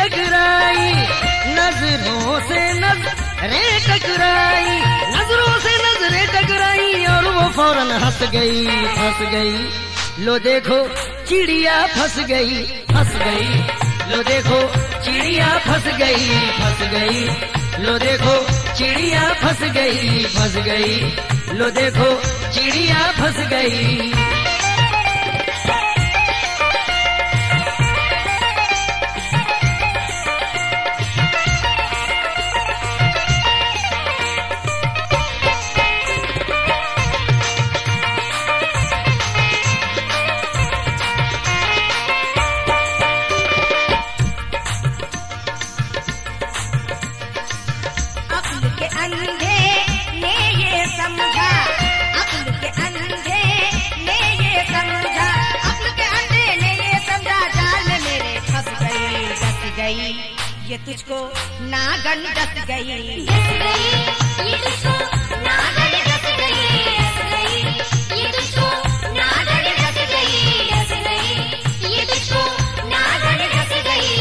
टकराई, नजरों से नजरें टकराई, नजरों से नजरें टकराई और वो फौरन हंस गई, फंस गई। लो देखो चिड़िया फंस गई, फंस गई। लो देखो चिड़िया फंस गई, फंस गई। लो देखो चिड़िया फंस गई, फंस गई। लो देखो चिड़िया फंस गई। ये तुझको नागन डस गई, ये तुझको नागन डस गई, ये तुझको नागन डस गई, ये तुझको नागन डस गई।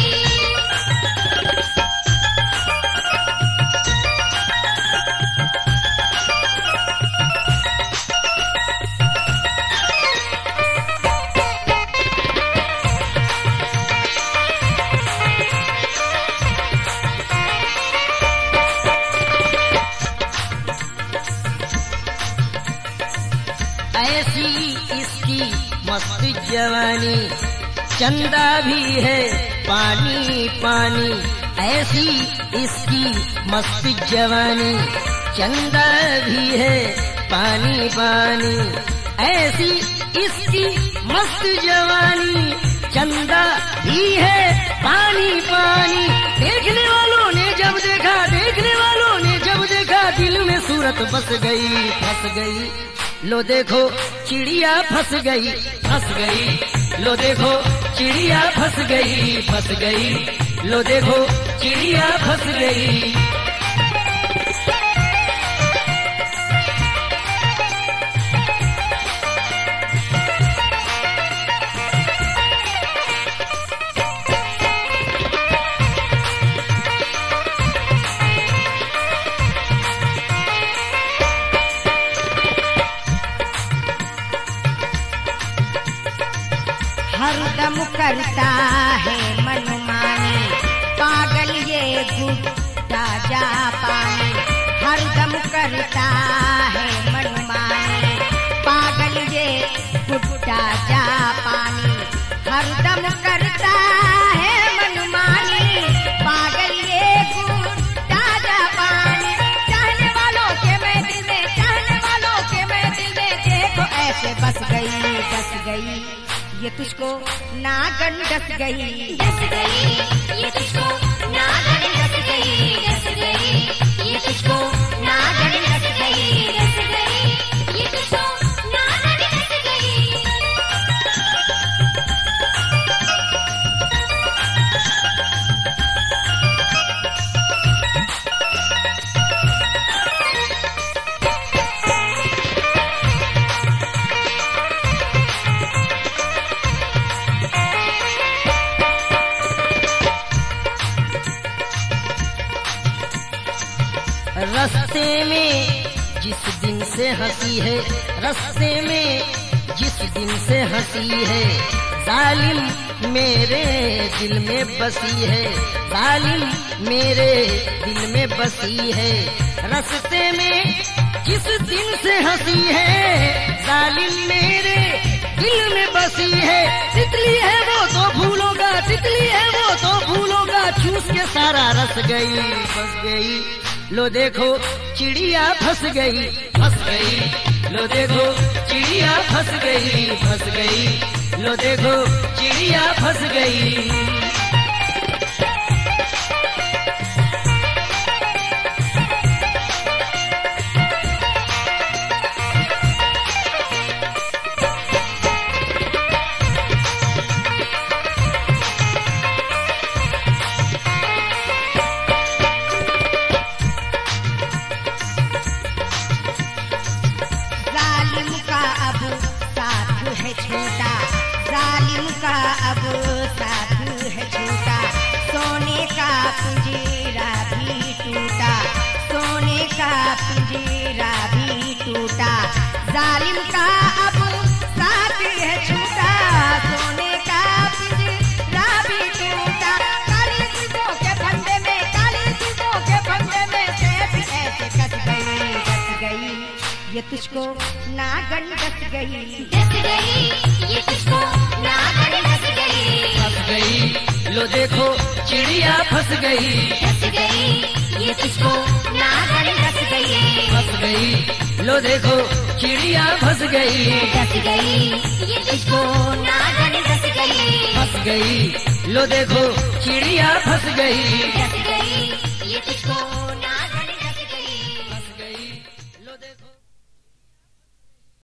ऐसी इसकी मस्त जवानी, चंदा भी है पानी पानी। ऐसी इसकी मस्त जवानी, चंदा भी है पानी पानी। ऐसी इसकी मस्त जवानी, चंदा भी है पानी पानी। देखने वालों ने जब देखा, देखने वालों ने जब देखा, दिल में सूरत बस गई, फंस गई। लो देखो चिड़िया फंस गई, फंस गई। लो देखो चिड़िया फंस गई, फंस गई। लो देखो चिड़िया फंस गई। हरदम करता है मनमानी, पागल ये गुड्डा जापानी। हरदम करता है मनमानी, पागल ये गुड्डा जापानी। हरदम करता है मनमानी, पागल ये गुड्डा जापानी। चाहने वालों के मैं दिल में, चाहने वालों के मैं दिल में, देखो ऐसे बस गई, बस गई। ये तुझको नागन डस गई, डस गई, ये तुझको नागन डस गई, डस गई, ये तुझको नागन डस गई, डस गई, ये तुझको नागन डस गई। रस्ते में जिस दिन से हंसी है, रस्ते में जिस दिन से हंसी है, जालिम मेरे दिल में बसी है, जालिम मेरे दिल में बसी है। रस्ते में जिस दिन से हंसी है, जालिम मेरे दिल में बसी है। तितली है वो तो फूलों का, तितली है वो तो फूलों का, चूस के सारा रस गई, फंस गई। लो देखो चिड़िया फंस गई, फंस गई। लो देखो चिड़िया फंस गई, फंस गई। लो देखो चिड़िया फंस गई। छोटा, जालिम का अब साथ है तुझको नागन डस गई, डस गई, ये तुझको नागन डस गई, फंस गई, लो देखो चिड़िया फंस गई, डस गई, ये तुझको नागन डस गई, फंस गई, लो देखो चिड़िया फंस गई, डस गई, ये तुझको नागन डस गई, फंस गई, लो देखो चिड़िया फंस गई, डस गई, ये तुझको नागन डस गई। फंस गई, लो देखो